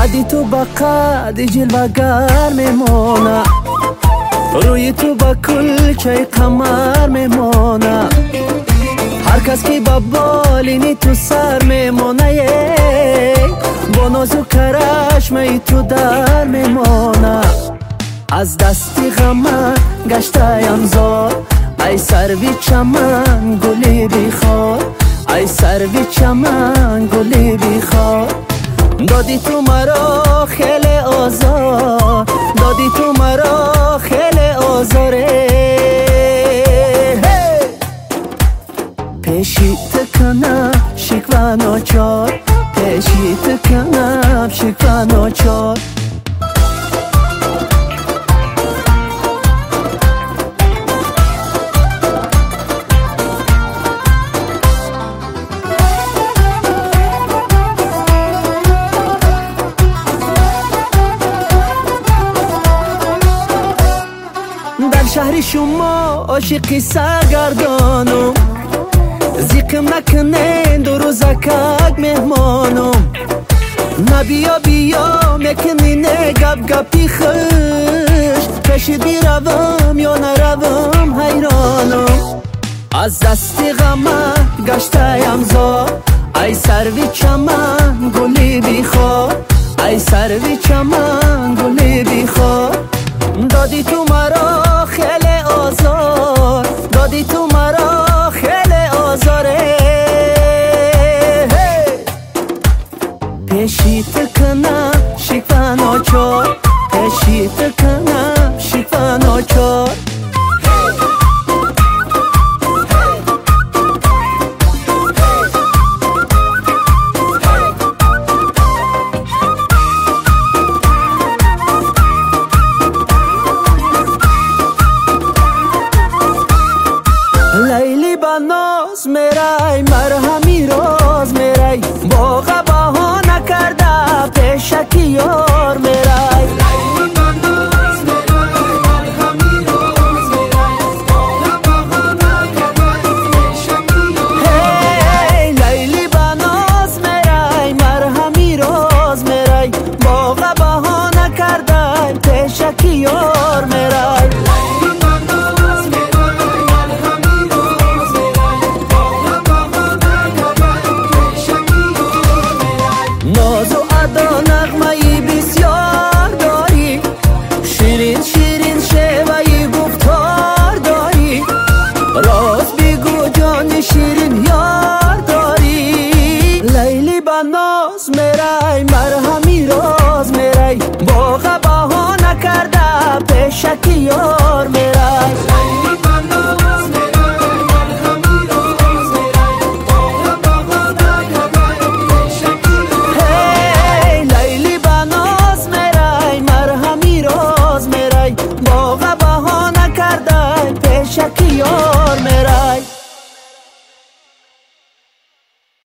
قدی تو با قد جلوگر میمونه، روی تو با کلچه قمر میمونه، هر کس که با بالینی تو سر میمونه، با نازو کرشمه تو در میمونه. از دستی غمه گشته یم زار، ای سروی چمن گلی بیخار، ای سروی چمن گلی بیخار. دادی تو مرا خیلی آزار، دادی تو مرا خیلی آزاره، پیشی تکنم شکوه ناچار، پیشی تکنم شکوه ناچار. در شهر شما عاشقی سرگردانم، زیقم نکنین دو روزکک مهمانم، نبیا بیا میکنینه گپ گپی خوش، کشید بیروم یا نروم حیرانم. از دستی غمه گشته یم زار، ای سروی چمن گلی بیخار، ای سروی چمن گلی بیخار. دادی تو مرا خیلی آزار، دادی تو مرا خیلی آزاره، پیشی تکنم شکوه ناچار، پیشی تکنم شکوه ناچار. لیلی با ناز میرای مرهمی راز میرای، با غباها نکرده پیشکی یار میرای. لیلی با ناز میرای مرهمی راز میرای، با غباها نکرده پیشکی یار. لیلی با ناز میرای مرهمی راز میرای، با غباها نکرده پیشکی یار میرای. ناز و ادا نغمه‌ای بسیار داری، شیرین شیرین شیوه‌ی گفتار داری، راز بگو جان شیرین یار داری. لیلی با ناز میرای مرهمی راز میرای، با غباها نکرده پیشکی یار میرای.